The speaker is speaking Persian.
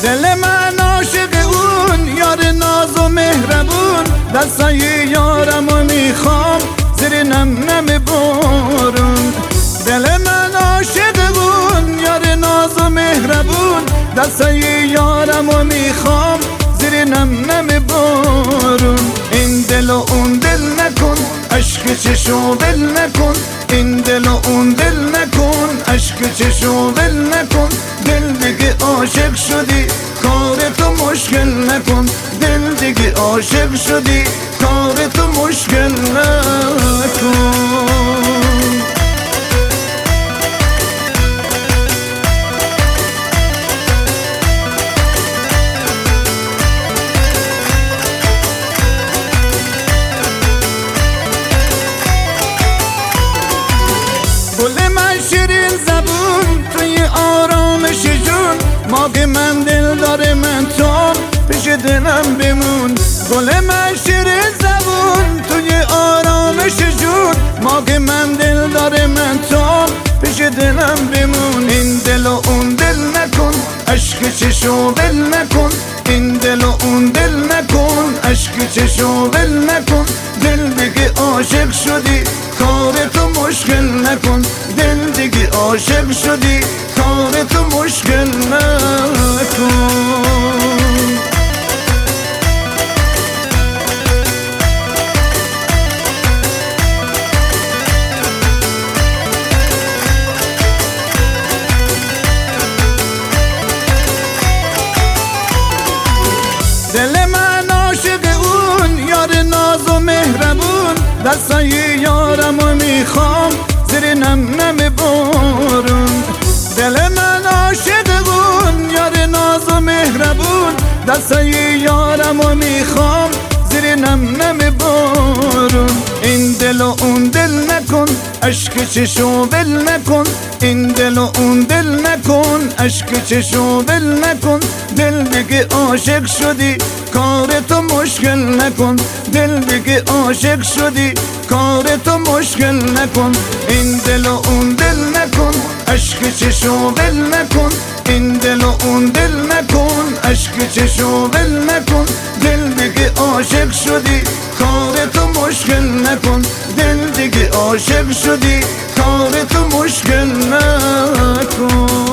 دل من عاشق اون یار ناز و مهربون، دستای یارمو میخوام زیر نم بارون. دل من عاشق اون یار ناز و مهربون، دستای یارمو میخوام زیر نم بارون. این دل و اون دل نکن، عشق چشو ول نکن. این دل و اون دل نکن، عشق چشو ول نکن. دل دیگه عاشق شدی کار تو مشکل نکن. دل دیگه عاشق شدی کار تو مشکل نکن. گل من شیرین زبون توی آرامش جون، ماگ من دل داره من تو پیش دلم بمون. گل من شیرین زبون توی آرامش جون، ماگ من دل داره من تو پیش دلم بمون. این دل و اون دل نکن، عشق چشو ول نکن. این دل و اون دل نکن، عشق چشو ول نکن. دل دیگه عاشق شدی کار تو مشکل نکن. دل دیگه عاشق شدی کار تو مشکل نکن. دل من عاشق اون یار ناز و مهربون، دستای یارمو میخوام زیر نم بارون. دل من عاشق اون یار ناز و مهربون، دستای یارمو میخوام زیر نم بارون. این دل و اون دل نکن، عشق چشو ول نکن. این دل و اون دل نکن، عشق چشو ول نکن. دل دیگه عاشق شدی کار تو مشکل نکن. دل دیگه عاشق شدی کار تو مشکل نکن. این دل و اون دل نکن، عشق چشو ول نکن. این دل و اون دل نکن، عشق چشو ول نکن. دل دیگه عاشق شدی کار تو مشکل نکن. دل دیگه عاشق شدی کار تو مشکل نکن.